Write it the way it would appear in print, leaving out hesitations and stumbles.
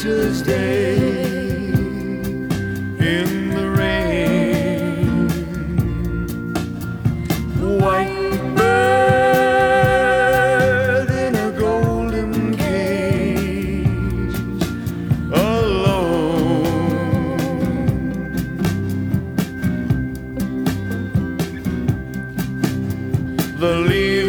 Day in the rain, white bird in a golden cage, alone. The leaves